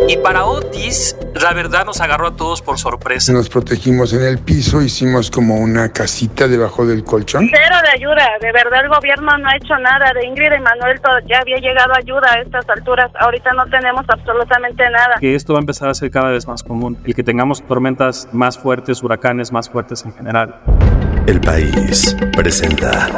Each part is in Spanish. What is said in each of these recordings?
Y para Otis, la verdad nos agarró a todos por sorpresa. Nos protegimos en el piso, hicimos como una casita debajo del colchón. Cero de ayuda, de verdad el gobierno no ha hecho nada. De Ingrid y Manuel ya había llegado ayuda a estas alturas. Ahorita no tenemos absolutamente nada. Que esto va a empezar a ser cada vez más común. El que tengamos tormentas más fuertes, huracanes más fuertes en general. El País presenta.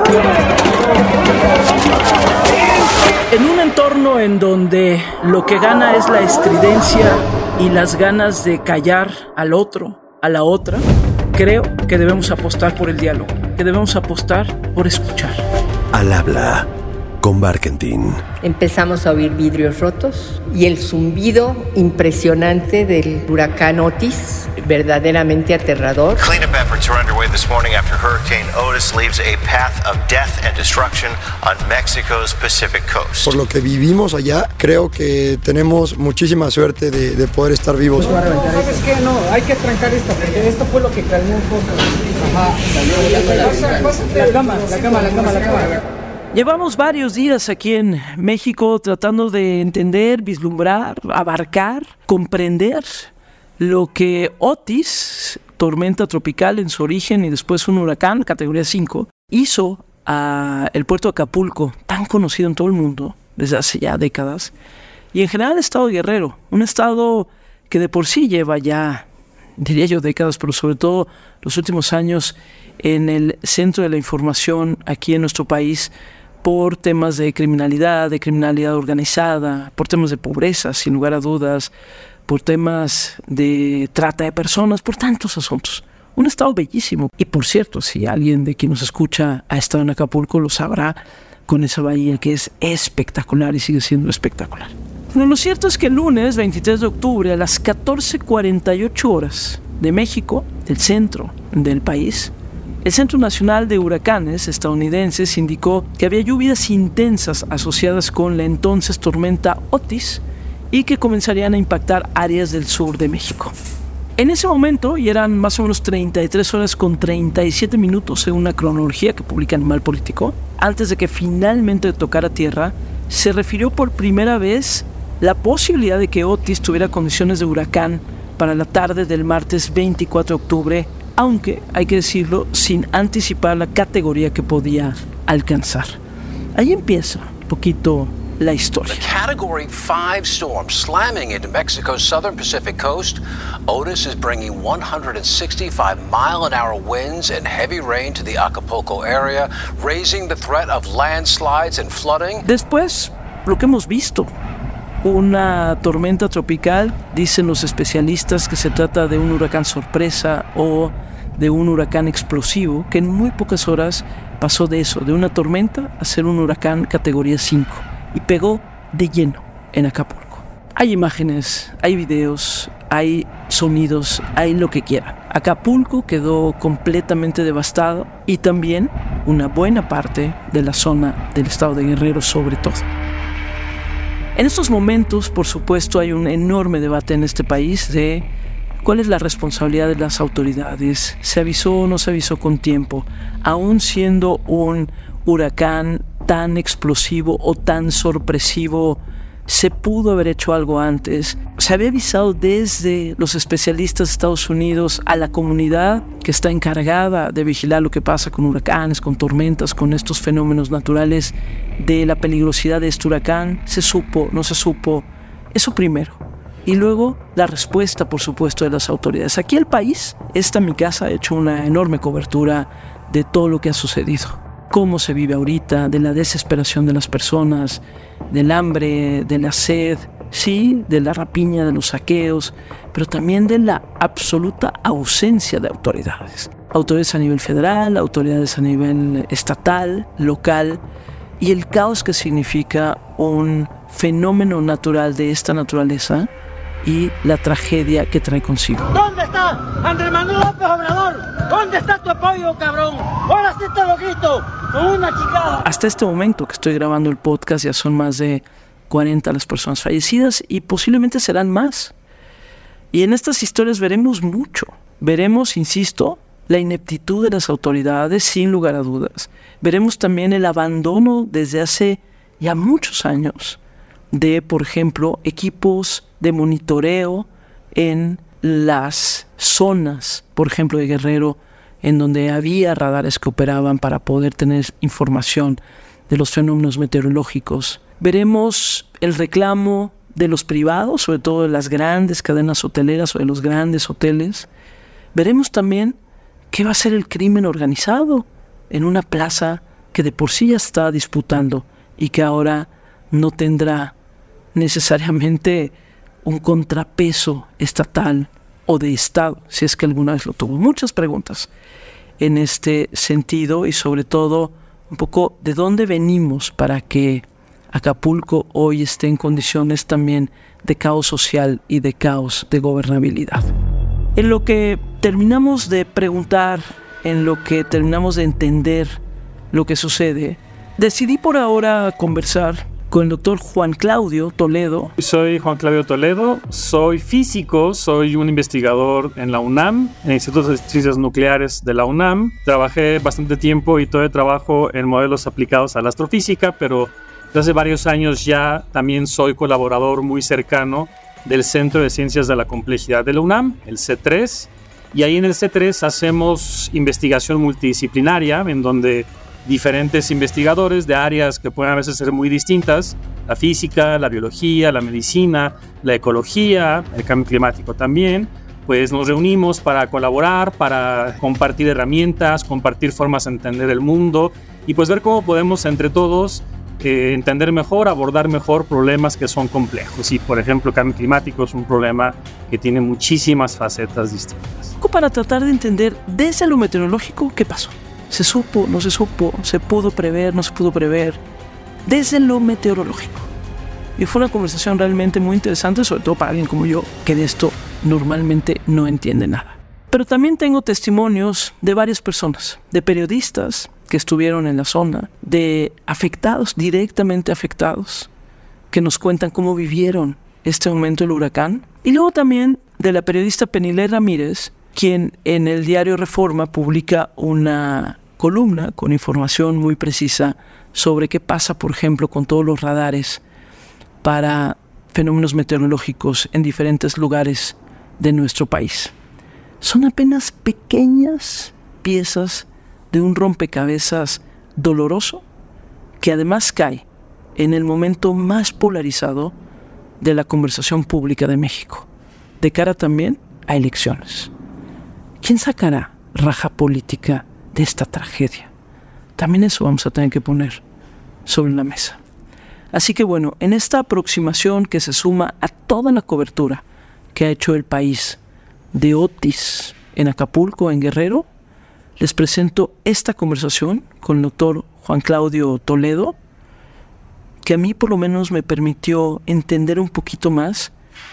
En un entorno en donde lo que gana es la estridencia y las ganas de callar al otro, a la otra, creo que debemos apostar por el diálogo, que debemos apostar por escuchar. Al habla con Barkentin. Empezamos a oír vidrios rotos y el zumbido impresionante del huracán Otis, verdaderamente aterrador. Cleanup efforts are underway this morning after Hurricane Otis leaves a path of death and destruction on Mexico's Pacific coast. Por lo que vivimos allá, creo que tenemos muchísima suerte de poder estar vivos. ¿Sabes qué? No, hay que trancar esto, porque esto fue lo que calmó un poco. Ajá. La cama. Llevamos varios días aquí en México tratando de entender, vislumbrar, abarcar, comprender lo que Otis, tormenta tropical en su origen y después un huracán, categoría 5, hizo a el puerto de Acapulco, tan conocido en todo el mundo desde hace ya décadas, y en general el estado de Guerrero, un estado que de por sí lleva ya, diría yo, décadas, pero sobre todo los últimos años en el centro de la información aquí en nuestro país, por temas de criminalidad organizada, por temas de pobreza, sin lugar a dudas, por temas de trata de personas, por tantos asuntos. Un estado bellísimo. Y por cierto, si alguien de quien nos escucha ha estado en Acapulco, lo sabrá, con esa bahía que es espectacular y sigue siendo espectacular. Bueno, lo cierto es que el lunes 23 de octubre a las 14:48 horas de México, del centro del país, el Centro Nacional de Huracanes estadounidenses indicó que había lluvias intensas asociadas con la entonces tormenta Otis y que comenzarían a impactar áreas del sur de México. En ese momento, y eran más o menos 33 horas con 37 minutos según una cronología que publica Animal Político, antes de que finalmente tocara tierra, se refirió por primera vez la posibilidad de que Otis tuviera condiciones de huracán para la tarde del martes 24 de octubre, aunque, hay que decirlo, sin anticipar la categoría que podía alcanzar. Ahí empieza un poquito la historia. The Category 5 storm slamming into Mexico's southern Pacific coast. Otis is bringing 165-mile-an-hour winds and heavy rain to the Acapulco area, raising the threat of landslides and flooding. Después, lo que hemos visto. Una tormenta tropical, dicen los especialistas que se trata de un huracán sorpresa o de un huracán explosivo, que en muy pocas horas pasó de eso, de una tormenta a ser un huracán categoría 5 y pegó de lleno en Acapulco. Hay imágenes, hay videos, hay sonidos, hay lo que quieran. Acapulco quedó completamente devastado y también una buena parte de la zona del estado de Guerrero sobre todo. En estos momentos, por supuesto, hay un enorme debate en este país de cuál es la responsabilidad de las autoridades. ¿Se avisó o no se avisó con tiempo? Aún siendo un huracán tan explosivo o tan sorpresivo, ¿se pudo haber hecho algo antes? ¿Se había avisado desde los especialistas de Estados Unidos a la comunidad que está encargada de vigilar lo que pasa con huracanes, con tormentas, con estos fenómenos naturales, de la peligrosidad de este huracán? ¿Se supo? ¿No se supo? Eso primero. Y luego la respuesta, por supuesto, de las autoridades. Aquí el país, Mi Casa, ha hecho una enorme cobertura de todo lo que ha sucedido. Cómo se vive ahorita, de la desesperación de las personas, del hambre, de la sed, sí, de la rapiña, de los saqueos, pero también de la absoluta ausencia de autoridades. Autoridades a nivel federal, autoridades a nivel estatal, local, y el caos que significa un fenómeno natural de esta naturaleza y la tragedia que trae consigo. ¿Dónde está Andrés Manuel López Obrador? ¿Dónde está tu apoyo, cabrón? Ahora sí te lo grito, con una chicada. Hasta este momento que estoy grabando el podcast ya son más de 40 las personas fallecidas y posiblemente serán más. Y en estas historias veremos mucho. Veremos, insisto, la ineptitud de las autoridades, sin lugar a dudas. Veremos también el abandono desde hace ya muchos años de, por ejemplo, equipos de monitoreo en las zonas, por ejemplo, de Guerrero, en donde había radares que operaban para poder tener información de los fenómenos meteorológicos. Veremos el reclamo de los privados, sobre todo de las grandes cadenas hoteleras o de los grandes hoteles. Veremos también qué va a ser el crimen organizado en una plaza que de por sí ya está disputando y que ahora no tendrá necesariamente un contrapeso estatal o de Estado, si es que alguna vez lo tuvo. Muchas preguntas en este sentido y sobre todo un poco de dónde venimos para que Acapulco hoy esté en condiciones también de caos social y de caos de gobernabilidad. En lo que terminamos de preguntar, en lo que terminamos de entender lo que sucede, decidí por ahora conversar con el doctor Juan Claudio Toledo. Soy Juan Claudio Toledo, soy físico, soy un investigador en la UNAM, en el Instituto de Ciencias Nucleares de la UNAM. Trabajé bastante tiempo y todavía trabajo en modelos aplicados a la astrofísica, pero desde hace varios años ya también soy colaborador muy cercano del Centro de Ciencias de la Complejidad de la UNAM, el C3, y ahí en el C3 hacemos investigación multidisciplinaria, en donde diferentes investigadores de áreas que pueden a veces ser muy distintas, la física, la biología, la medicina, la ecología, el cambio climático también, pues nos reunimos para colaborar, para compartir herramientas, compartir formas de entender el mundo y pues ver cómo podemos entre todos entender mejor, abordar mejor problemas que son complejos. Y por ejemplo, el cambio climático es un problema que tiene muchísimas facetas distintas. Para tratar de entender desde lo meteorológico qué pasó. ¿Se supo? ¿No se supo? ¿Se pudo prever? ¿No se pudo prever? Desde lo meteorológico. Y fue una conversación realmente muy interesante, sobre todo para alguien como yo, que de esto normalmente no entiende nada. Pero también tengo testimonios de varias personas, de periodistas que estuvieron en la zona, de afectados, directamente afectados, que nos cuentan cómo vivieron este momento del huracán. Y luego también de la periodista Penilei Ramírez, quien en el diario Reforma publica una columna con información muy precisa sobre qué pasa, por ejemplo, con todos los radares para fenómenos meteorológicos en diferentes lugares de nuestro país. Son apenas pequeñas piezas de un rompecabezas doloroso que además cae en el momento más polarizado de la conversación pública de México, de cara también a elecciones. ¿Quién sacará raja política de esta tragedia? También eso vamos a tener que poner sobre la mesa. Así que bueno, en esta aproximación que se suma a toda la cobertura que ha hecho el país de Otis en Acapulco, en Guerrero, les presento esta conversación con el doctor Juan Claudio Toledo, que a mí por lo menos me permitió entender un poquito más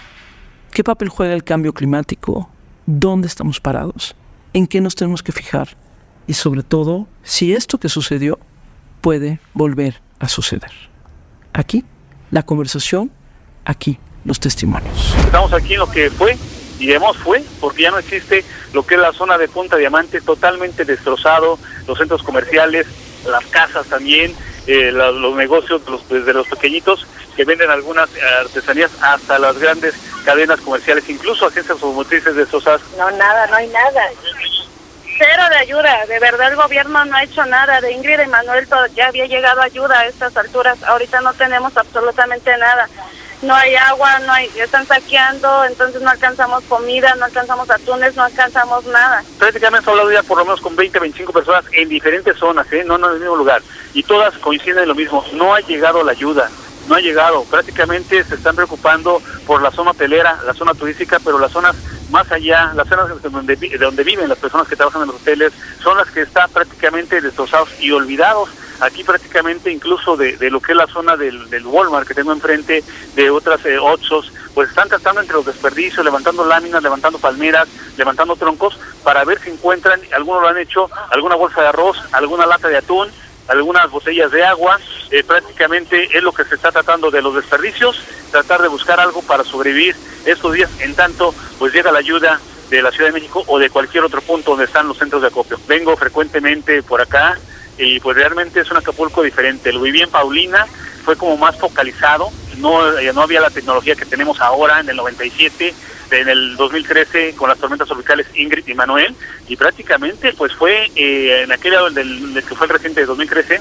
qué papel juega el cambio climático, dónde estamos parados, en qué nos tenemos que fijar y sobre todo si esto que sucedió puede volver a suceder. Aquí la conversación, aquí los testimonios. Estamos aquí en lo que fue y además fue, porque ya no existe lo que es la zona de Punta Diamante, totalmente destrozado, los centros comerciales, las casas también, los negocios desde los pequeñitos que venden algunas artesanías hasta las grandes cadenas comerciales, incluso agencias automotrices destrozadas. No, nada, no hay nada. Cero de ayuda, de verdad el gobierno no ha hecho nada. De Ingrid y Manuel ya había llegado ayuda a estas alturas, ahorita no tenemos absolutamente nada. No hay agua, están saqueando, entonces no alcanzamos comida, no alcanzamos atunes, no alcanzamos nada. Prácticamente hemos hablado ya por lo menos con 20, 25 personas en diferentes zonas, no en el mismo lugar, y todas coinciden en lo mismo, no ha llegado la ayuda, no ha llegado, prácticamente se están preocupando por la zona hotelera, la zona turística, pero las zonas más allá, las zonas de donde viven las personas que trabajan en los hoteles, son las que están prácticamente destrozados y olvidados. Aquí prácticamente incluso de lo que es la zona del Walmart que tengo enfrente, de otras Oxxos, pues están tratando entre los desperdicios, levantando láminas, levantando palmeras, levantando troncos, para ver si encuentran, algunos lo han hecho, alguna bolsa de arroz, alguna lata de atún, algunas botellas de agua. Prácticamente es lo que se está tratando de los desperdicios, tratar de buscar algo para sobrevivir estos días, en tanto pues llega la ayuda de la Ciudad de México o de cualquier otro punto donde están los centros de acopio. Vengo frecuentemente por acá y pues realmente es un Acapulco diferente. Lo viví en Paulina, fue como más focalizado, no había la tecnología que tenemos ahora en el 97, en el 2013 con las tormentas tropicales Ingrid y Manuel, y prácticamente pues fue en aquel lado del que fue el reciente de 2013,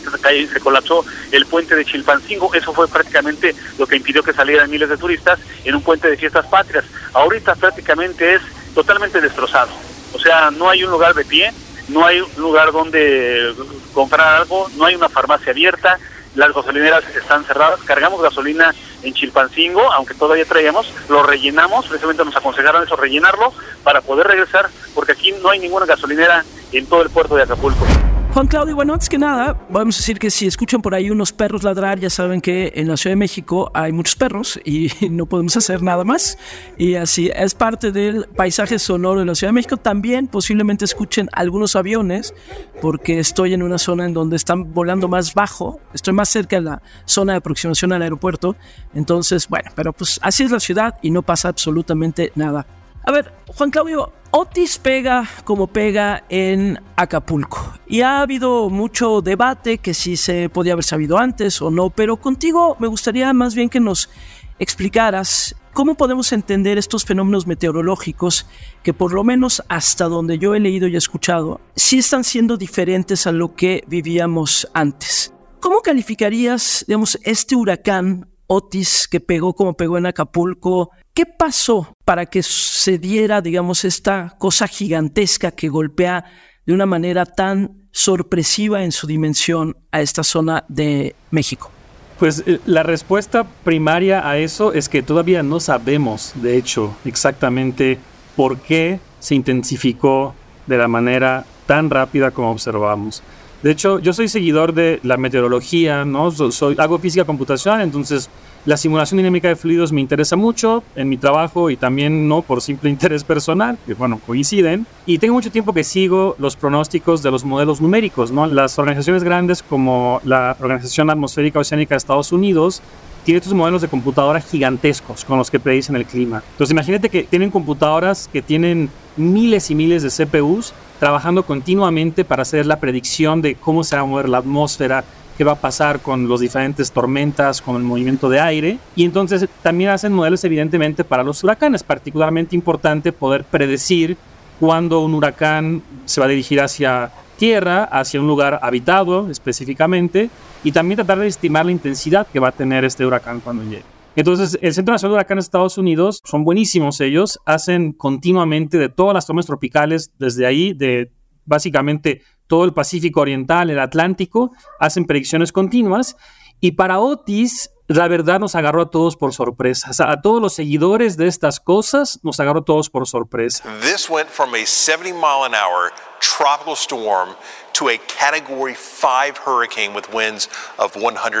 se colapsó el puente de Chilpancingo. Eso fue prácticamente lo que impidió que salieran miles de turistas en un puente de fiestas patrias. Ahorita prácticamente es totalmente destrozado, o sea, no hay un lugar de pie, no hay un lugar donde comprar algo, no hay una farmacia abierta, las gasolineras están cerradas. Cargamos gasolina en Chilpancingo, aunque todavía traíamos, lo rellenamos, precisamente nos aconsejaron eso, rellenarlo para poder regresar, porque aquí no hay ninguna gasolinera en todo el puerto de Acapulco. Juan Claudio, bueno, antes que nada, vamos a decir que si escuchan por ahí unos perros ladrar, ya saben que en la Ciudad de México hay muchos perros y no podemos hacer nada más. Y así es parte del paisaje sonoro de la Ciudad de México. También posiblemente escuchen algunos aviones, porque estoy en una zona en donde están volando más bajo. Estoy más cerca de la zona de aproximación al aeropuerto. Entonces, bueno, pero pues así es la ciudad y no pasa absolutamente nada. A ver, Juan Claudio, Otis pega como pega en Acapulco y ha habido mucho debate que si se podía haber sabido antes o no, pero contigo me gustaría más bien que nos explicaras cómo podemos entender estos fenómenos meteorológicos que por lo menos hasta donde yo he leído y escuchado sí están siendo diferentes a lo que vivíamos antes. ¿Cómo calificarías, digamos, este huracán Otis que pegó como pegó en Acapulco? ¿Qué pasó para que se diera, digamos, esta cosa gigantesca que golpea de una manera tan sorpresiva en su dimensión a esta zona de México? Pues la respuesta primaria a eso es que todavía no sabemos, de hecho, exactamente por qué se intensificó de la manera tan rápida como observamos. De hecho, yo soy seguidor de la meteorología, ¿no? Hago física computacional, entonces la simulación dinámica de fluidos me interesa mucho en mi trabajo y también no por simple interés personal, que bueno, coinciden. Y tengo mucho tiempo que sigo los pronósticos de los modelos numéricos, ¿no? Las organizaciones grandes como la Organización Atmosférica Oceánica de Estados Unidos tiene estos modelos de computadora gigantescos con los que predicen el clima. Entonces imagínate que tienen computadoras que tienen miles y miles de CPUs trabajando continuamente para hacer la predicción de cómo se va a mover la atmósfera, qué va a pasar con las diferentes tormentas, con el movimiento de aire. Y entonces también hacen modelos evidentemente para los huracanes. Particularmente importante poder predecir cuándo un huracán se va a dirigir hacia tierra, hacia un lugar habitado específicamente, y también tratar de estimar la intensidad que va a tener este huracán cuando llegue. Entonces, el Centro Nacional de Huracanes de Estados Unidos, son buenísimos ellos, hacen continuamente de todas las tormentas tropicales, desde ahí, de básicamente todo el Pacífico Oriental, el Atlántico, hacen predicciones continuas, y para Otis, la verdad nos agarró a todos por sorpresa. O sea, a todos los seguidores de estas cosas nos agarró a todos por sorpresa. This went from a 70 mile an hour tropical storm to a Category 5 hurricane with winds of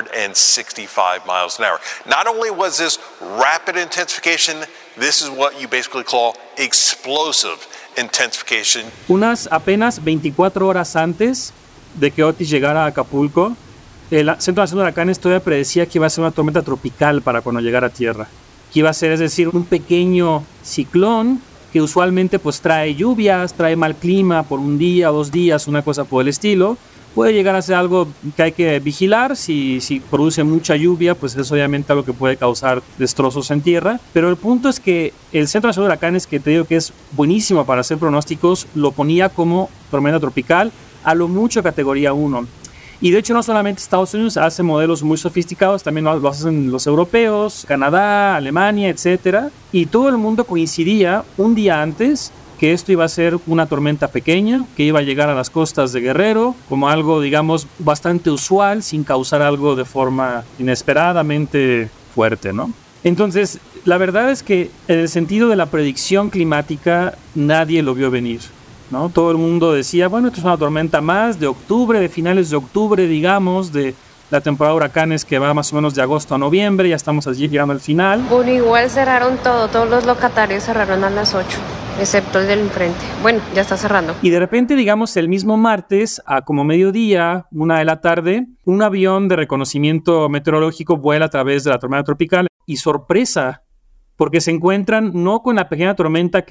165 miles an hour. Not only was this rapid intensification, this is what you basically call explosive intensification. Unas apenas 24 horas antes de que Otis llegara a Acapulco, el Centro Nacional de Huracanes todavía predecía que iba a ser una tormenta tropical para cuando llegara a tierra. Que iba a ser, es decir, un pequeño ciclón que usualmente pues trae lluvias, trae mal clima por un día o 2 días, una cosa por el estilo. Puede llegar a ser algo que hay que vigilar. Si produce mucha lluvia, pues es obviamente algo que puede causar destrozos en tierra. Pero el punto es que el Centro Nacional de Huracanes, que te digo que es buenísimo para hacer pronósticos, lo ponía como tormenta tropical, a lo mucho categoría 1. Y de hecho no solamente Estados Unidos hace modelos muy sofisticados, también lo hacen los europeos, Canadá, Alemania, etc. Y todo el mundo coincidía un día antes que esto iba a ser una tormenta pequeña, que iba a llegar a las costas de Guerrero, como algo, digamos, bastante usual, sin causar algo de forma inesperadamente fuerte, ¿no? Entonces, la verdad es que en el sentido de la predicción climática, nadie lo vio venir, ¿no? Todo el mundo decía, bueno, esto es una tormenta más de octubre, de finales de octubre, digamos, de la temporada de huracanes que va más o menos de agosto a noviembre, ya estamos allí llegando al final. Bueno, igual cerraron todos los locatarios cerraron a las 8, excepto el del enfrente. Bueno, ya está cerrando. Y de repente, digamos, el mismo martes, a como mediodía, 1 de la tarde, un avión de reconocimiento meteorológico vuela a través de la tormenta tropical y sorpresa, porque se encuentran no con la pequeña tormenta que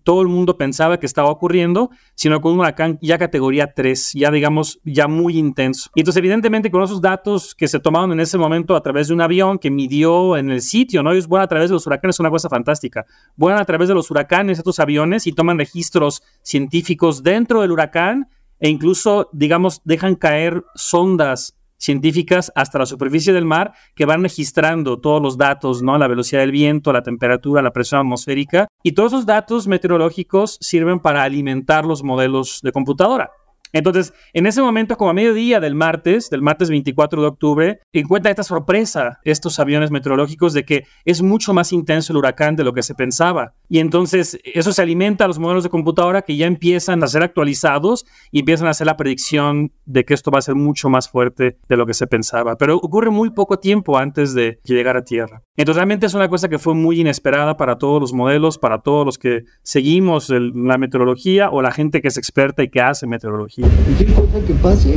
todo el mundo pensaba que estaba ocurriendo, sino con un huracán ya categoría 3, ya digamos, ya muy intenso. Y entonces, evidentemente, con esos datos que se tomaron en ese momento a través de un avión que midió en el sitio, ¿no? Ellos vuelan a través de los huracanes, es una cosa fantástica. Vuelan a través de los huracanes estos aviones y toman registros científicos dentro del huracán e incluso, digamos, dejan caer sondas científicas hasta la superficie del mar que van registrando todos los datos, ¿no? La velocidad del viento, la temperatura, la presión atmosférica, y todos esos datos meteorológicos sirven para alimentar los modelos de computadora. Entonces, en ese momento, como a mediodía del martes 24 de octubre, encuentra esta sorpresa, estos aviones meteorológicos, de que es mucho más intenso el huracán de lo que se pensaba. Y entonces, eso se alimenta a los modelos de computadora que ya empiezan a ser actualizados y empiezan a hacer la predicción de que esto va a ser mucho más fuerte de lo que se pensaba. Pero ocurre muy poco tiempo antes de llegar a tierra. Entonces, realmente es una cosa que fue muy inesperada para todos los modelos, para todos los que seguimos la meteorología o la gente que es experta y que hace meteorología. Cualquier cosa que pase,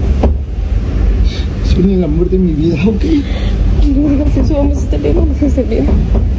son el amor de mi vida, ¿ok? No, gracias, vamos a estar bien, vamos a estar bien.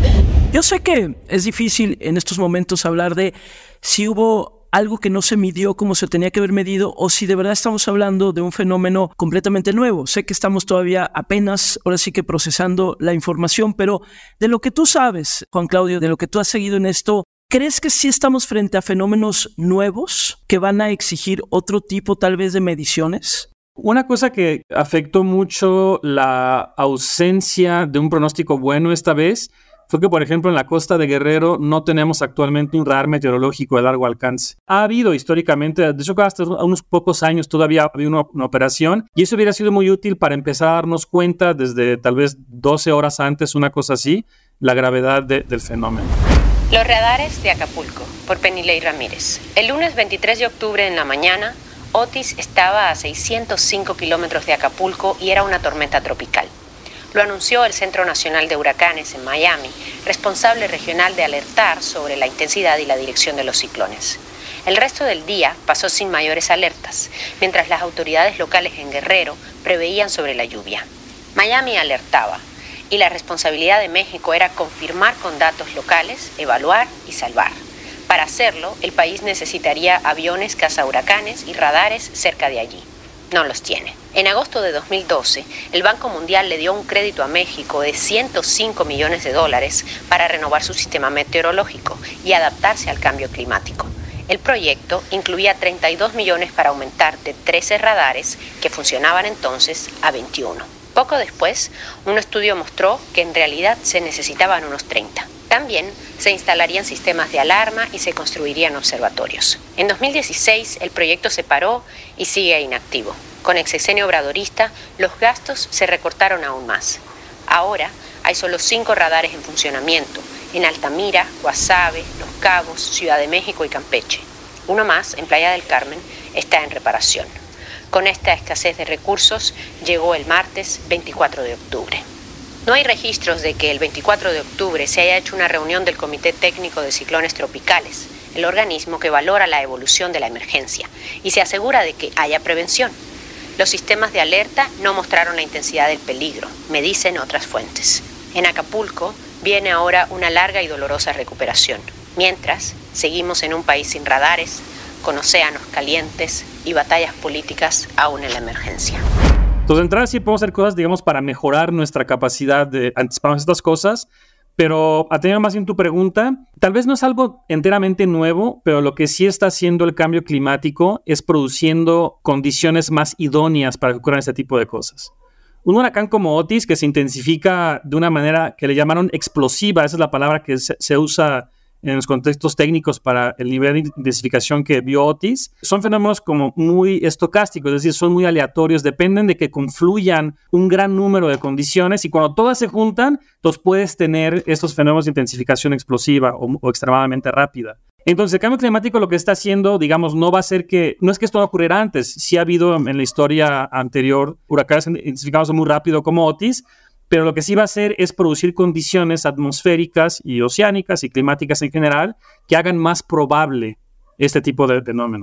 Yo sé que es difícil en estos momentos hablar de si hubo algo que no se midió como se tenía que haber medido o si de verdad estamos hablando de un fenómeno completamente nuevo. Sé que estamos todavía apenas, ahora sí que procesando la información, pero de lo que tú sabes, Juan Claudio, de lo que tú has seguido en esto, ¿crees que sí estamos frente a fenómenos nuevos que van a exigir otro tipo tal vez de mediciones? Una cosa que afectó mucho la ausencia de un pronóstico bueno esta vez fue que, por ejemplo, en la costa de Guerrero no tenemos actualmente un radar meteorológico de largo alcance. Ha habido históricamente, de hecho hasta unos pocos años todavía había una operación y eso hubiera sido muy útil para empezar a darnos cuenta desde tal vez 12 horas antes, una cosa así, la gravedad del fenómeno. Los radares de Acapulco, por Penilei Ramírez. El lunes 23 de octubre en la mañana, Otis estaba a 605 kilómetros de Acapulco y era una tormenta tropical. Lo anunció el Centro Nacional de Huracanes en Miami, responsable regional de alertar sobre la intensidad y la dirección de los ciclones. El resto del día pasó sin mayores alertas, mientras las autoridades locales en Guerrero preveían sobre la lluvia. Miami alertaba, y la responsabilidad de México era confirmar con datos locales, evaluar y salvar. Para hacerlo, el país necesitaría aviones cazahuracanes y radares cerca de allí. No los tiene. En agosto de 2012, el Banco Mundial le dio un crédito a México de $105 millones para renovar su sistema meteorológico y adaptarse al cambio climático. El proyecto incluía 32 millones para aumentar de 13 radares, que funcionaban entonces, a 21. Poco después, un estudio mostró que en realidad se necesitaban unos 30. También se instalarían sistemas de alarma y se construirían observatorios. En 2016, el proyecto se paró y sigue inactivo. Con el sexenio obradorista, los gastos se recortaron aún más. Ahora hay solo 5 radares en funcionamiento, en Altamira, Guasave, Los Cabos, Ciudad de México y Campeche. Uno más, en Playa del Carmen, está en reparación. Con esta escasez de recursos, llegó el martes 24 de octubre. No hay registros de que el 24 de octubre se haya hecho una reunión del Comité Técnico de Ciclones Tropicales, el organismo que valora la evolución de la emergencia, y se asegura de que haya prevención. Los sistemas de alerta no mostraron la intensidad del peligro, me dicen otras fuentes. En Acapulco viene ahora una larga y dolorosa recuperación, mientras seguimos en un país sin radares, con océanos calientes y batallas políticas aún en la emergencia. Entonces, de entrada sí podemos hacer cosas, digamos, para mejorar nuestra capacidad de anticiparnos estas cosas, pero atendiendo más bien tu pregunta, tal vez no es algo enteramente nuevo, pero lo que sí está haciendo el cambio climático es produciendo condiciones más idóneas para que ocurran este tipo de cosas. Un huracán como Otis, que se intensifica de una manera que le llamaron explosiva, esa es la palabra que se usa en los contextos técnicos para el nivel de intensificación que vio Otis, son fenómenos como muy estocásticos, es decir, son muy aleatorios, dependen de que confluyan un gran número de condiciones y cuando todas se juntan, entonces puedes tener estos fenómenos de intensificación explosiva o extremadamente rápida. Entonces, el cambio climático lo que está haciendo, digamos, no va a ser que, no es que esto va a ocurrir antes, sí ha habido en la historia anterior huracanes intensificados muy rápido como Otis, pero lo que sí va a hacer es producir condiciones atmosféricas y oceánicas y climáticas en general que hagan más probable este tipo de fenómenos.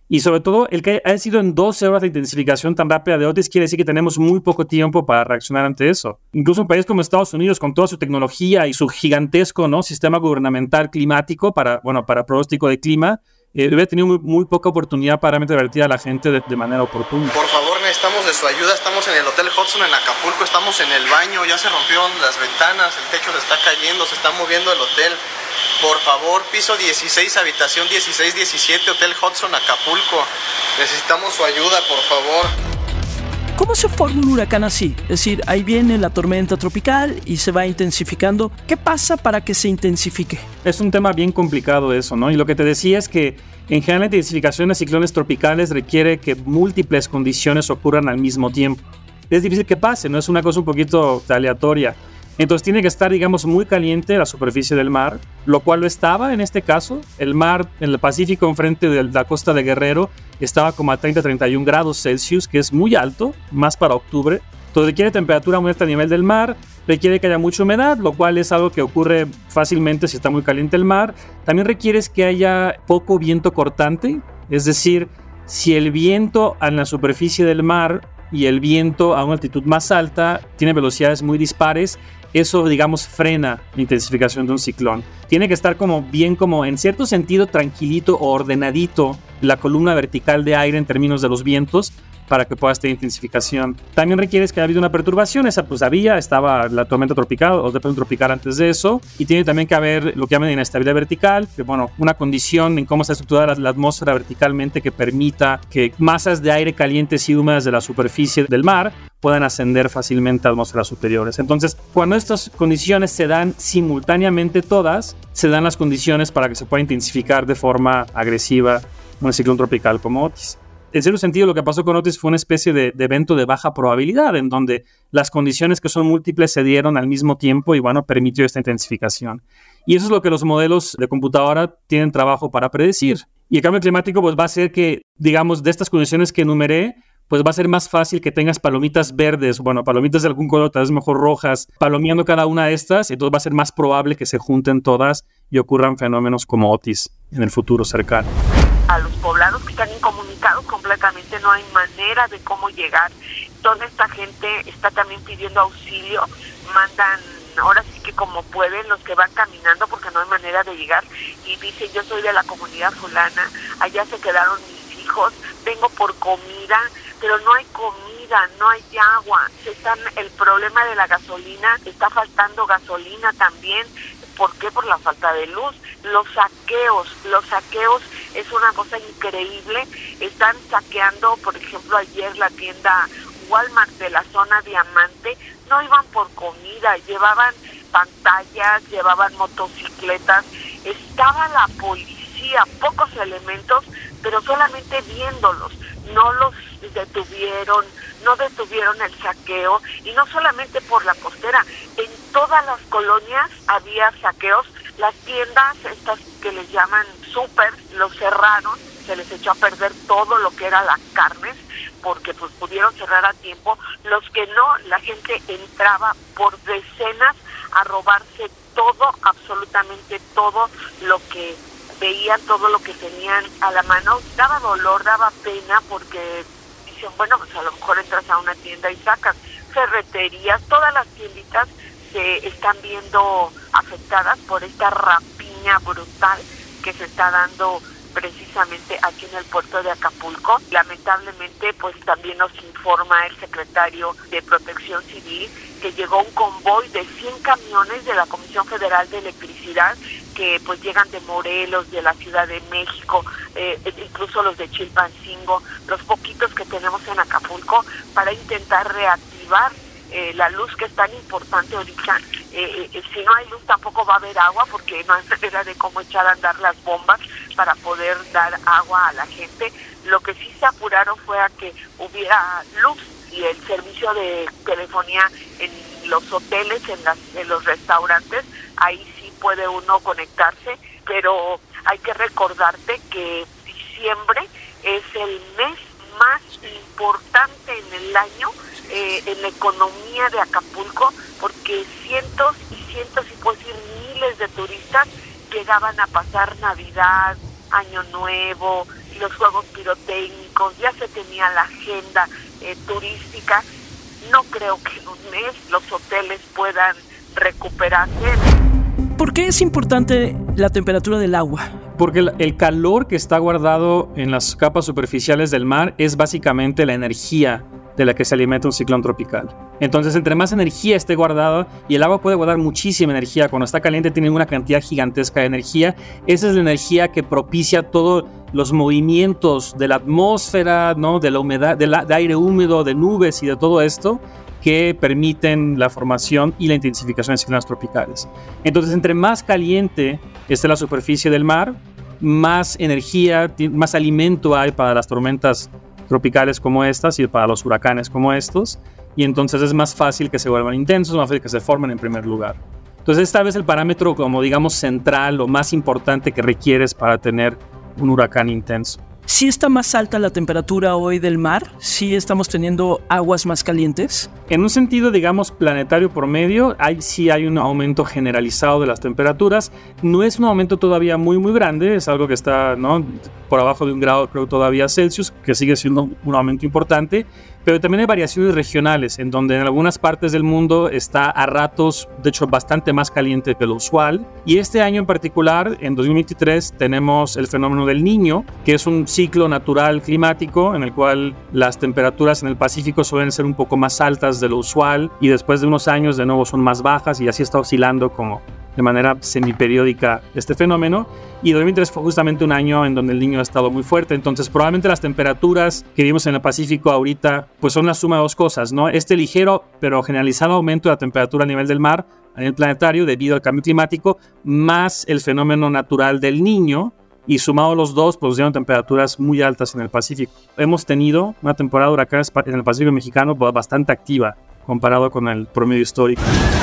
Y sobre todo, el que haya sido en 12 horas la intensificación tan rápida de Otis quiere decir que tenemos muy poco tiempo para reaccionar ante eso. Incluso un país como Estados Unidos, con toda su tecnología y su gigantesco, ¿no?, sistema gubernamental climático para pronóstico de clima, hubiera tenido muy poca oportunidad para realmente advertir a la gente de manera oportuna. Por favor, necesitamos de su ayuda. Estamos en el Hotel Hudson en Acapulco, estamos en el baño, ya se rompieron las ventanas, el techo se está cayendo, se está moviendo el hotel. Por favor, piso 16, habitación 16-17, Hotel Hudson, Acapulco. Necesitamos su ayuda, por favor. ¿Cómo se forma un huracán así? Es decir, ahí viene la tormenta tropical y se va intensificando. ¿Qué pasa para que se intensifique? Es un tema bien complicado eso, ¿no? Y lo que te decía es que en general la intensificación de ciclones tropicales requiere que múltiples condiciones ocurran al mismo tiempo. Es difícil que pase, ¿no? Es una cosa un poquito aleatoria. Entonces tiene que estar, digamos, muy caliente la superficie del mar, lo cual lo estaba en este caso. El mar en el Pacífico, enfrente de la costa de Guerrero, estaba como a 30-31 grados Celsius, que es muy alto, más para octubre. Entonces requiere temperatura muy alta a nivel del mar, requiere que haya mucha humedad, lo cual es algo que ocurre fácilmente si está muy caliente el mar. También requiere que haya poco viento cortante, es decir, si el viento en la superficie del mar y el viento a una altitud más alta tiene velocidades muy dispares, eso, digamos, frena la intensificación de un ciclón. Tiene que estar como en cierto sentido, tranquilito o ordenadito la columna vertical de aire en términos de los vientos para que puedas tener intensificación. También requiere que haya habido una perturbación, esa pues estaba la tormenta tropical o depresión tropical antes de eso, y tiene también que haber lo que llaman inestabilidad vertical, que una condición en cómo está estructurada la atmósfera verticalmente que permita que masas de aire calientes y húmedas de la superficie del mar puedan ascender fácilmente a atmósferas superiores. Entonces, cuando estas condiciones se dan simultáneamente todas, se dan las condiciones para que se pueda intensificar de forma agresiva un ciclón tropical como Otis. En cierto sentido, lo que pasó con Otis fue una especie de evento de baja probabilidad, en donde las condiciones que son múltiples se dieron al mismo tiempo y permitió esta intensificación. Y eso es lo que los modelos de computadora tienen trabajo para predecir. Y el cambio climático va a hacer que, digamos, de estas condiciones que enumeré, va a ser más fácil que tengas palomitas verdes, palomitas de algún color, tal vez mejor rojas, palomeando cada una de estas, y entonces va a ser más probable que se junten todas y ocurran fenómenos como Otis en el futuro cercano. A los poblados que están incomunicados completamente, no hay manera de cómo llegar. Toda esta gente está también pidiendo auxilio, mandan, ahora sí que como pueden, los que van caminando porque no hay manera de llegar, y dicen: yo soy de la comunidad fulana, allá se quedaron mis hijos, vengo por comida, pero no hay comida, no hay agua. El problema de la gasolina, está faltando gasolina también. ¿Por qué? Por la falta de luz. Los saqueos es una cosa increíble. Están saqueando, por ejemplo, ayer la tienda Walmart de la zona Diamante. No iban por comida, llevaban pantallas, llevaban motocicletas. Estaba la policía, pocos elementos, pero solamente viéndolos. No los detuvieron, no detuvieron el saqueo, y no solamente por la costera, en todas las colonias había saqueos. Las tiendas, estas que les llaman súper, los cerraron, se les echó a perder todo lo que era las carnes, porque pues pudieron cerrar a tiempo. Los que no, la gente entraba por decenas a robarse todo, absolutamente todo lo que veían, todo lo que tenían a la mano. Daba dolor, daba pena, porque dicen, pues a lo mejor entras a una tienda y sacas. Ferreterías, todas las tienditas se están viendo afectadas por esta rapiña brutal que se está dando precisamente aquí en el puerto de Acapulco. Lamentablemente, pues también nos informa el secretario de Protección Civil que llegó un convoy de 100 camiones de la Comisión Federal de Electricidad, que pues llegan de Morelos, de la Ciudad de México, incluso los de Chilpancingo, los poquitos que tenemos en Acapulco, para intentar reactivar la luz, que es tan importante ahorita. Si no hay luz tampoco va a haber agua, porque no hay manera de cómo echar a andar las bombas para poder dar agua a la gente. Lo que sí se apuraron fue a que hubiera luz, y el servicio de telefonía en los hoteles, en los restaurantes, ahí sí puede uno conectarse, pero hay que recordarte que diciembre es el mes más importante en el año en la economía de Acapulco, porque cientos y puedo decir miles de turistas llegaban a pasar Navidad, Año Nuevo, los juegos pirotécnicos, ya se tenía la agenda turística. No creo que en un mes los hoteles puedan recuperarse. ¿Por qué es importante la temperatura del agua? Porque el calor que está guardado en las capas superficiales del mar es básicamente la energía de la que se alimenta un ciclón tropical. Entonces, entre más energía esté guardada, y el agua puede guardar muchísima energía, cuando está caliente tiene una cantidad gigantesca de energía, esa es la energía que propicia todos los movimientos de la atmósfera, ¿no? De la humedad, de aire húmedo, de nubes y de todo esto, que permiten la formación y la intensificación de ciclones tropicales. Entonces, entre más caliente esté la superficie del mar, más energía, más alimento hay para las tormentas tropicales como estas y para los huracanes como estos, y entonces es más fácil que se vuelvan intensos, más fácil que se formen en primer lugar. Entonces, esta vez el parámetro, como digamos, central o más importante que requieres para tener un huracán intenso. ¿Sí está más alta la temperatura hoy del mar? ¿Sí estamos teniendo aguas más calientes? En un sentido, digamos, planetario promedio, sí hay un aumento generalizado de las temperaturas. No es un aumento todavía muy grande, es algo que está, ¿no?, por abajo de 1 grado, creo, todavía Celsius, que sigue siendo un aumento importante. Pero también hay variaciones regionales, en donde en algunas partes del mundo está a ratos, de hecho, bastante más caliente que lo usual. Y este año en particular, en 2023, tenemos el fenómeno del Niño, que es un ciclo natural climático en el cual las temperaturas en el Pacífico suelen ser un poco más altas de lo usual y después de unos años de nuevo son más bajas, y así está oscilando como de manera semiperiódica este fenómeno. Y 2023 fue justamente un año en donde el Niño ha estado muy fuerte. Entonces, probablemente las temperaturas que vimos en el Pacífico ahorita pues son la suma de dos cosas, ¿no? Este ligero pero generalizado aumento de la temperatura a nivel del mar, a nivel planetario, debido al cambio climático, más el fenómeno natural del Niño, y sumado los dos, producieron temperaturas muy altas en el Pacífico. Hemos tenido una temporada de huracanes en el Pacífico mexicano bastante activa comparado con el promedio histórico.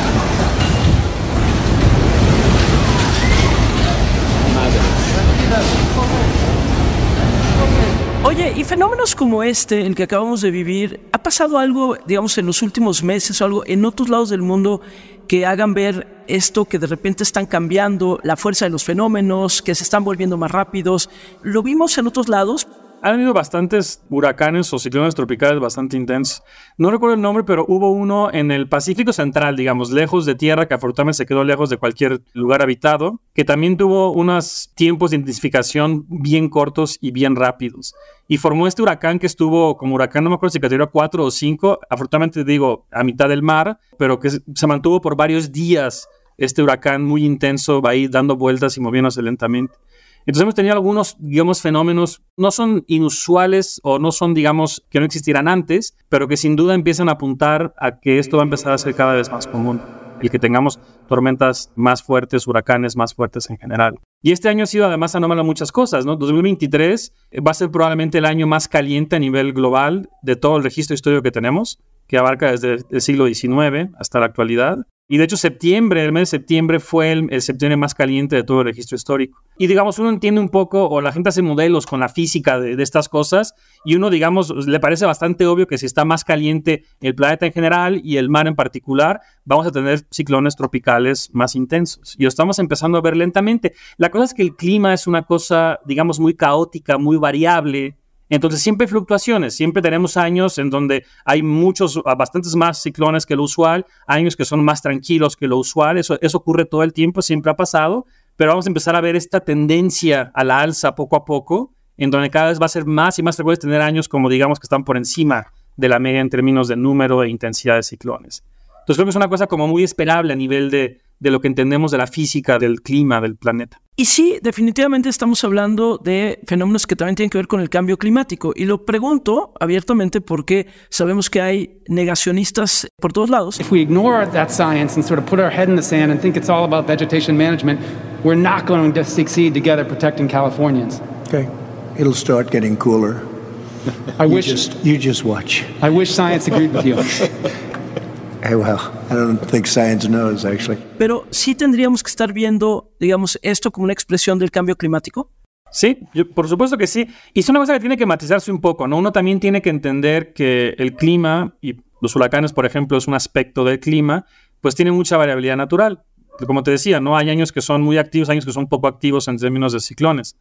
Oye, y fenómenos como el que acabamos de vivir, ¿ha pasado algo, digamos, en los últimos meses o algo en otros lados del mundo que hagan ver esto, que de repente están cambiando la fuerza de los fenómenos, que se están volviendo más rápidos? ¿Lo vimos en otros lados? Han habido bastantes huracanes o ciclones tropicales bastante intensos. No recuerdo el nombre, pero hubo uno en el Pacífico Central, digamos, lejos de tierra, que afortunadamente se quedó lejos de cualquier lugar habitado, que también tuvo unos tiempos de intensificación bien cortos y bien rápidos. Y formó este huracán que estuvo como huracán, no me acuerdo si categoría 4 o 5, afortunadamente digo, a mitad del mar, pero que se mantuvo por varios días este huracán muy intenso, va ahí dando vueltas y moviéndose lentamente. Entonces hemos tenido algunos, digamos, fenómenos, no son inusuales o no son, digamos, que no existieran antes, pero que sin duda empiezan a apuntar a que esto va a empezar a ser cada vez más común, el que tengamos tormentas más fuertes, huracanes más fuertes en general. Y este año ha sido además anómalo en muchas cosas, ¿no? 2023 va a ser probablemente el año más caliente a nivel global de todo el registro histórico que tenemos, que abarca desde el siglo XIX hasta la actualidad. Y de hecho el mes de septiembre fue el septiembre más caliente de todo el registro histórico. Y digamos, uno entiende un poco, o la gente hace modelos con la física de estas cosas, y uno, digamos, le parece bastante obvio que si está más caliente el planeta en general y el mar en particular, vamos a tener ciclones tropicales más intensos. Y lo estamos empezando a ver lentamente. La cosa es que el clima es una cosa, digamos, muy caótica, muy variable. Entonces siempre hay fluctuaciones, siempre tenemos años en donde hay bastantes más ciclones que lo usual, años que son más tranquilos que lo usual, eso ocurre todo el tiempo, siempre ha pasado, pero vamos a empezar a ver esta tendencia a la alza poco a poco, en donde cada vez va a ser más y más frecuente tener años como digamos que están por encima de la media en términos de número e intensidad de ciclones. Entonces creo que es una cosa como muy esperable a nivel de lo que entendemos de la física, del clima del planeta. Y sí, definitivamente estamos hablando de fenómenos que también tienen que ver con el cambio climático. Y lo pregunto abiertamente porque sabemos que hay negacionistas por todos lados. If we ignore that science and sort of put our head in the sand and think it's all about vegetation management, we're not going to succeed together protecting Californians. Okay, it'll start getting cooler. You just watch. I wish science agreed with you. Well, I don't think science knows, actually. Pero sí tendríamos que estar viendo, digamos, esto como una expresión del cambio climático. Sí, por supuesto que sí. Y es una cosa que tiene que matizarse un poco, ¿no? Uno también tiene que entender que el clima, y los huracanes, por ejemplo, es un aspecto del clima, pues tiene mucha variabilidad natural. Como te decía, ¿no? Hay años que son muy activos, años que son poco activos en términos de ciclones.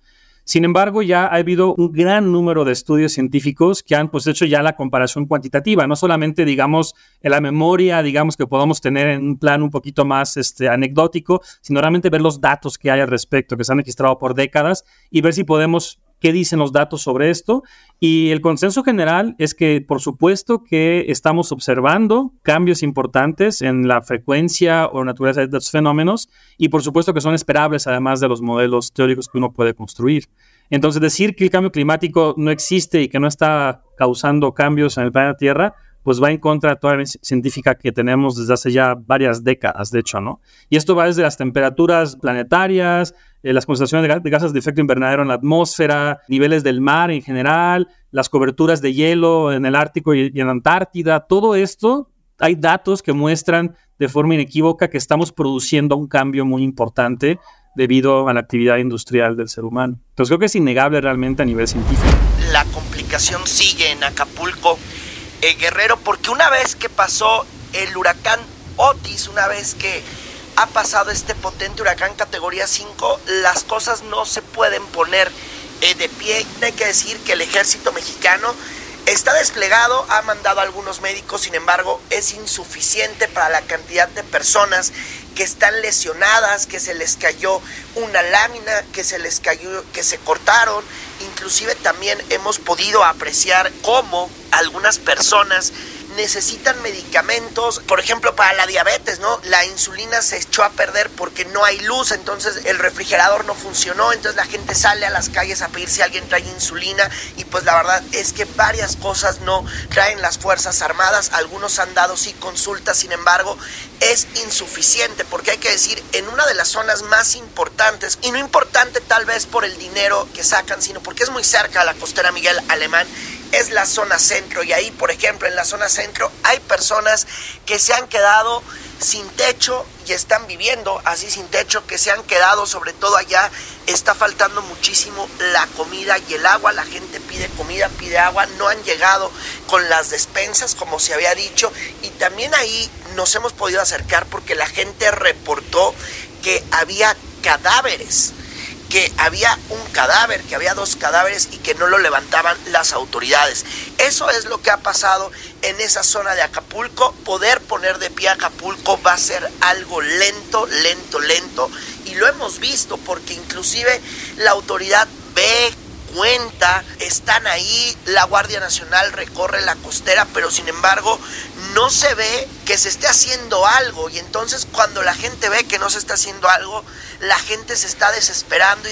Sin embargo, ya ha habido un gran número de estudios científicos que han pues, hecho ya la comparación cuantitativa, no solamente, digamos, en la memoria, digamos, que podamos tener en un plan un poquito más anecdótico, sino realmente ver los datos que hay al respecto, que se han registrado por décadas, y ver si podemos, qué dicen los datos sobre esto. Y el consenso general es que, por supuesto, que estamos observando cambios importantes en la frecuencia o naturaleza de estos fenómenos, y por supuesto que son esperables, además de los modelos teóricos que uno puede construir. Entonces, decir que el cambio climático no existe y que no está causando cambios en el planeta Tierra, pues va en contra de toda la evidencia científica que tenemos desde hace ya varias décadas, de hecho, ¿no? Y esto va desde las temperaturas planetarias, las concentraciones de gases de efecto invernadero en la atmósfera, niveles del mar en general, las coberturas de hielo en el Ártico y en Antártida. Todo esto, hay datos que muestran de forma inequívoca que estamos produciendo un cambio muy importante debido a la actividad industrial del ser humano. Entonces creo que es innegable realmente a nivel científico. La complicación sigue en Acapulco, Guerrero, porque una vez que pasó el huracán Otis, una vez que ha pasado este potente huracán categoría 5, las cosas no se pueden poner de pie. Hay que decir que el ejército mexicano está desplegado, ha mandado a algunos médicos, sin embargo, es insuficiente para la cantidad de personas que están lesionadas, que se les cayó una lámina, que se les cayó, que se cortaron. Inclusive también hemos podido apreciar cómo algunas personas necesitan medicamentos, por ejemplo, para la diabetes, ¿no? La insulina se echó a perder porque no hay luz, entonces el refrigerador no funcionó, entonces la gente sale a las calles a pedir si alguien trae insulina, y pues la verdad es que varias cosas no traen las Fuerzas Armadas. Algunos han dado sí consultas, sin embargo, es insuficiente, porque hay que decir, en una de las zonas más importantes, y no importante tal vez por el dinero que sacan, sino porque es muy cerca a la costera Miguel Alemán, es la zona centro. Y ahí, por ejemplo, en la zona centro hay personas que se han quedado sin techo y están viviendo así sin techo, que se han quedado, sobre todo allá está faltando muchísimo la comida y el agua. La gente pide comida, pide agua, no han llegado con las despensas como se había dicho, y también ahí nos hemos podido acercar porque la gente reportó que había cadáveres, que había un cadáver, que había 2 cadáveres y que no lo levantaban las autoridades. Eso es lo que ha pasado en esa zona de Acapulco. Poder poner de pie a Acapulco va a ser algo lento, y lo hemos visto porque inclusive la autoridad ve, cuenta, están ahí, la Guardia Nacional recorre la costera, pero sin embargo no se ve que se esté haciendo algo, y entonces cuando la gente ve que no se está haciendo algo, la gente se está desesperando,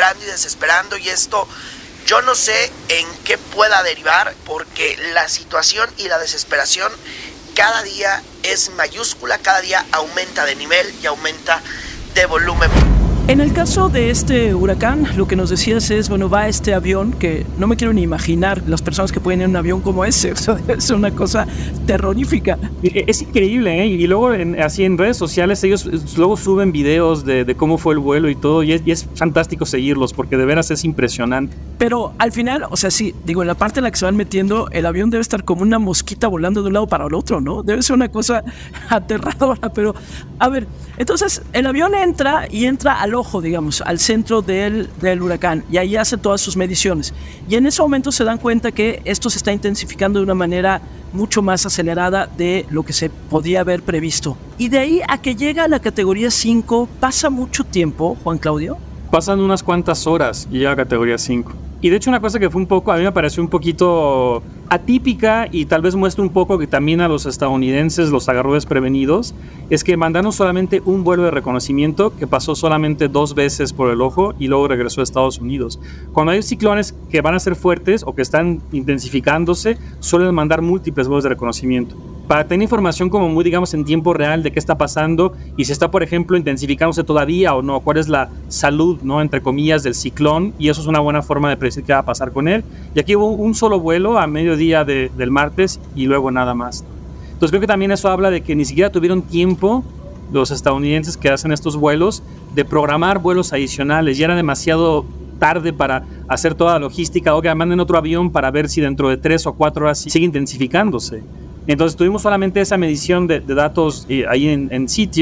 y esto yo no sé en qué pueda derivar, porque la situación y la desesperación cada día es mayúscula, cada día aumenta de nivel y aumenta de volumen. En el caso de este huracán, lo que nos decías es, bueno, va este avión, que no me quiero ni imaginar las personas que pueden ir en un avión como ese, o sea, es una cosa terrorífica. Es increíble, ¿eh? Y luego así en redes sociales ellos luego suben videos de cómo fue el vuelo y todo, y es fantástico seguirlos, porque de veras es impresionante. Pero al final, o sea, sí, digo, en la parte en la que se van metiendo, el avión debe estar como una mosquita volando de un lado para el otro, ¿no? Debe ser una cosa aterradora, pero a ver, entonces el avión entra al ojo, digamos, al centro del huracán, y ahí hace todas sus mediciones, y en ese momento se dan cuenta que esto se está intensificando de una manera mucho más acelerada de lo que se podía haber previsto, y de ahí a que llega a la categoría 5 pasa mucho tiempo, Juan Claudio. Pasan unas cuantas horas y llega a categoría 5. Y de hecho una cosa que fue a mí me pareció un poquito atípica, y tal vez muestra un poco que también a los estadounidenses los agarró desprevenidos, es que mandaron solamente un vuelo de reconocimiento que pasó solamente 2 veces por el ojo y luego regresó a Estados Unidos. Cuando hay ciclones que van a ser fuertes o que están intensificándose, suelen mandar múltiples vuelos de reconocimiento para tener información como muy, digamos, en tiempo real de qué está pasando y si está, por ejemplo, intensificándose todavía o no, cuál es la salud, ¿no?, entre comillas, del ciclón, y eso es una buena forma de predecir qué va a pasar con él. Y aquí hubo un solo vuelo a mediodía del martes y luego nada más. Entonces creo que también eso habla de que ni siquiera tuvieron tiempo los estadounidenses que hacen estos vuelos de programar vuelos adicionales. Ya era demasiado tarde para hacer toda la logística, o que manden otro avión para ver si dentro de 3 o 4 horas sigue intensificándose. Entonces tuvimos solamente esa medición de datos ahí en sitio,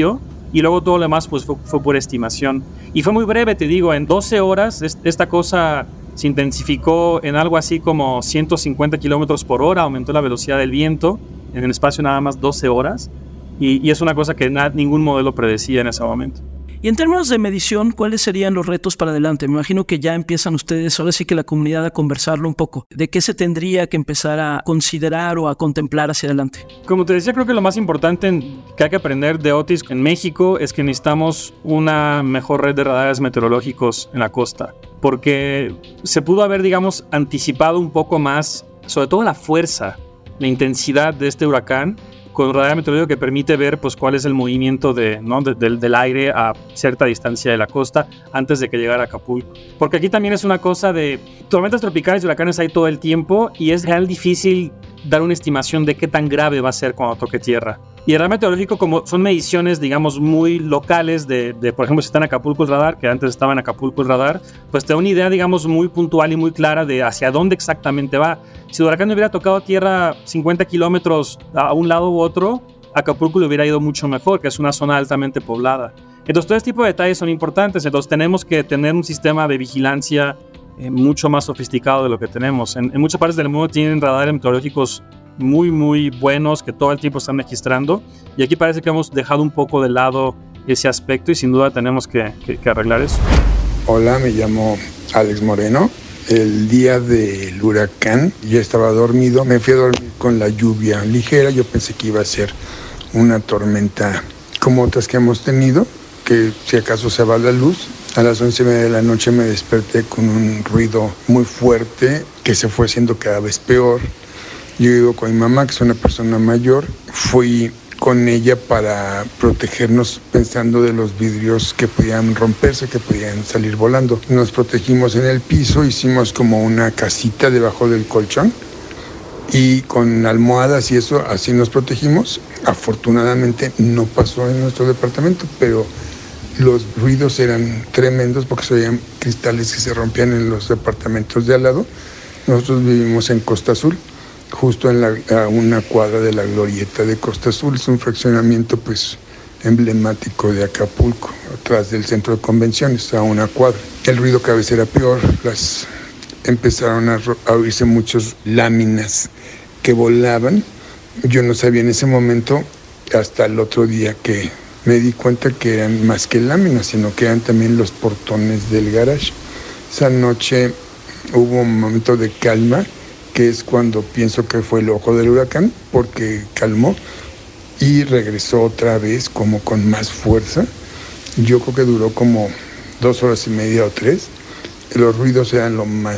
y luego todo lo demás pues fue por estimación. Y fue muy breve, te digo, en 12 horas esta cosa se intensificó en algo así como 150 kilómetros por hora, aumentó la velocidad del viento en el espacio nada más 12 horas, y es una cosa que ningún modelo predecía en ese momento. Y en términos de medición, ¿cuáles serían los retos para adelante? Me imagino que ya empiezan ustedes, ahora sí que la comunidad, a conversarlo un poco. ¿De qué se tendría que empezar a considerar o a contemplar hacia adelante? Como te decía, creo que lo más importante que hay que aprender de Otis en México es que necesitamos una mejor red de radares meteorológicos en la costa, porque se pudo haber, digamos, anticipado un poco más, sobre todo la fuerza, la intensidad de este huracán, con un radar meteorológico que permite ver pues, cuál es el movimiento del aire a cierta distancia de la costa antes de que llegara a Acapulco. Porque aquí también es una cosa de tormentas tropicales y huracanes hay todo el tiempo y es real difícil dar una estimación de qué tan grave va a ser cuando toque tierra. Y el radar meteorológico, como son mediciones, digamos, muy locales de por ejemplo, si está en Acapulco el radar, que antes estaba en Acapulco el radar, pues te da una idea, digamos, muy puntual y muy clara de hacia dónde exactamente va. Si el huracán hubiera tocado tierra 50 kilómetros a un lado u otro, Acapulco le hubiera ido mucho mejor, que es una zona altamente poblada. Entonces, todo este tipo de detalles son importantes. Entonces, tenemos que tener un sistema de vigilancia mucho más sofisticado de lo que tenemos. En muchas partes del mundo tienen radares meteorológicos muy, muy buenos que todo el tiempo están registrando. Y aquí parece que hemos dejado un poco de lado ese aspecto y sin duda tenemos que arreglar eso. Hola, me llamo Alex Moreno. El día del huracán yo estaba dormido, me fui a dormir con la lluvia ligera. Yo pensé que iba a ser una tormenta como otras que hemos tenido, que si acaso se va la luz. A las 11:30 de la noche me desperté con un ruido muy fuerte que se fue haciendo cada vez peor. Yo vivo con mi mamá, que es una persona mayor. Fui con ella para protegernos pensando de los vidrios que podían romperse, que podían salir volando. Nos protegimos en el piso, hicimos como una casita debajo del colchón y con almohadas y eso, así nos protegimos. Afortunadamente no pasó en nuestro departamento, pero los ruidos eran tremendos porque se oían cristales que se rompían en los departamentos de al lado. Nosotros vivimos en Costa Azul, justo a una cuadra de la glorieta de Costa Azul. Es un fraccionamiento pues emblemático de Acapulco, atrás del centro de convenciones, a una cuadra. El ruido cada vez era peor, empezaron a oírse muchas láminas que volaban. Yo no sabía en ese momento, hasta el otro día que me di cuenta que eran más que láminas, sino que eran también los portones del garage. Esa noche hubo un momento de calma, que es cuando pienso que fue el ojo del huracán, porque calmó y regresó otra vez como con más fuerza. Yo creo que duró como 2 horas y media o 3. Los ruidos eran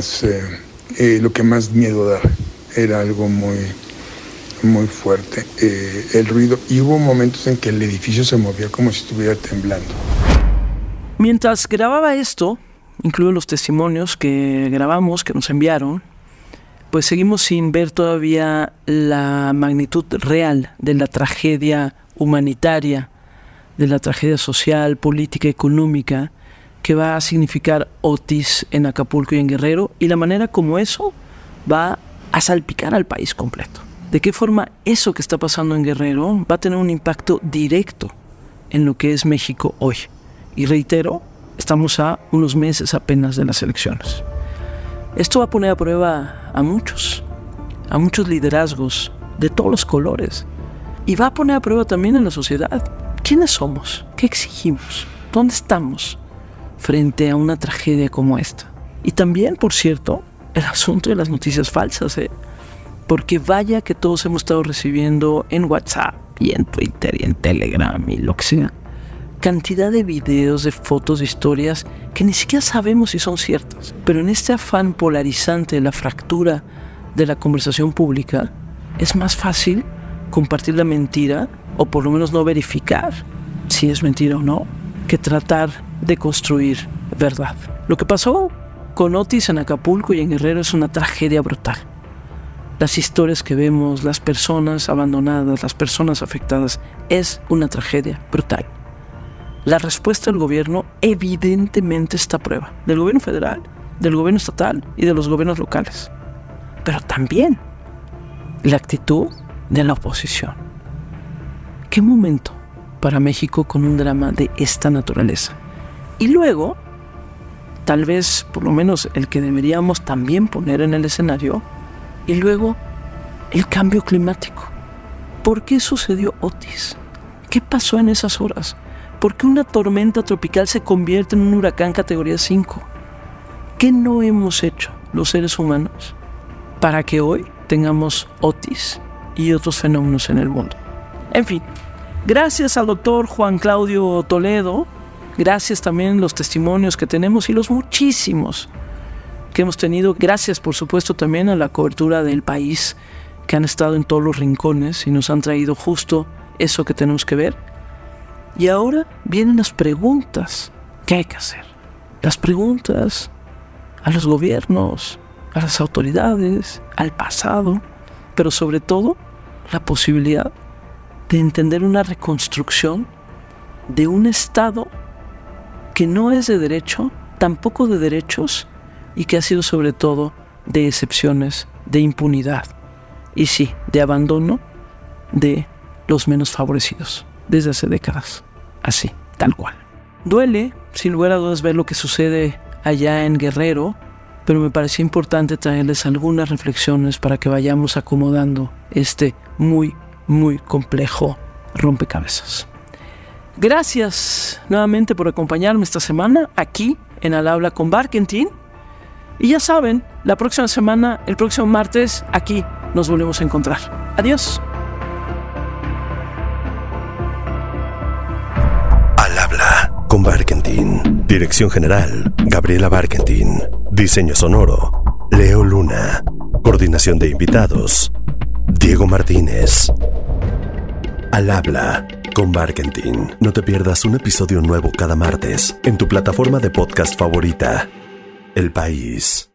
lo que más miedo daba. Era algo muy, muy fuerte el ruido, y hubo momentos en que el edificio se movía como si estuviera temblando. Mientras grababa esto, incluidos los testimonios que grabamos, que nos enviaron, pues seguimos sin ver todavía la magnitud real de la tragedia humanitaria, de la tragedia social, política, económica, que va a significar Otis en Acapulco y en Guerrero, y la manera como eso va a salpicar al país completo. De qué forma eso que está pasando en Guerrero va a tener un impacto directo en lo que es México hoy. Y reitero, estamos a unos meses apenas de las elecciones. Esto va a poner a prueba a muchos liderazgos de todos los colores. Y va a poner a prueba también en la sociedad. ¿Quiénes somos? ¿Qué exigimos? ¿Dónde estamos frente a una tragedia como esta? Y también, por cierto, el asunto de las noticias falsas, porque vaya que todos hemos estado recibiendo en WhatsApp y en Twitter y en Telegram y lo que sea, cantidad de videos, de fotos, de historias que ni siquiera sabemos si son ciertas. Pero en este afán polarizante de la fractura de la conversación pública, es más fácil compartir la mentira, o por lo menos no verificar si es mentira o no, que tratar de construir verdad. Lo que pasó con Otis en Acapulco y en Guerrero es una tragedia brutal. Las historias que vemos, las personas abandonadas, las personas afectadas, es una tragedia brutal. La respuesta del gobierno evidentemente está a prueba, del gobierno federal, del gobierno estatal y de los gobiernos locales. Pero también la actitud de la oposición. ¿Qué momento para México con un drama de esta naturaleza. Y luego, tal vez por lo menos el que deberíamos también poner en el escenario, y luego el cambio climático. ¿Por qué sucedió Otis? ¿Qué pasó en esas horas? ¿Por qué una tormenta tropical se convierte en un huracán categoría 5? ¿Qué no hemos hecho los seres humanos para que hoy tengamos Otis y otros fenómenos en el mundo? En fin, gracias al doctor Juan Claudio Toledo, gracias también los testimonios que tenemos y los muchísimos que hemos tenido. Gracias, por supuesto, también a la cobertura del país, que han estado en todos los rincones y nos han traído justo eso que tenemos que ver. Y ahora vienen las preguntas que hay que hacer. Las preguntas a los gobiernos, a las autoridades, al pasado, pero sobre todo la posibilidad de entender una reconstrucción de un Estado que no es de derecho, tampoco de derechos, y que ha sido sobre todo de excepciones, de impunidad y sí, de abandono de los menos favorecidos desde hace décadas. Así, tal cual. Duele, sin lugar a dudas, ver lo que sucede allá en Guerrero, pero me pareció importante traerles algunas reflexiones para que vayamos acomodando este muy, muy complejo rompecabezas. Gracias nuevamente por acompañarme esta semana aquí en Al Habla con Barkentin. Y ya saben, la próxima semana, el próximo martes, aquí nos volvemos a encontrar. Adiós. Al Habla con Barkentin. Dirección General, Gabriela Barkentin. Diseño sonoro, Leo Luna. Coordinación de invitados, Diego Martínez. Al Habla con Barkentin. No te pierdas un episodio nuevo cada martes en tu plataforma de podcast favorita. El País.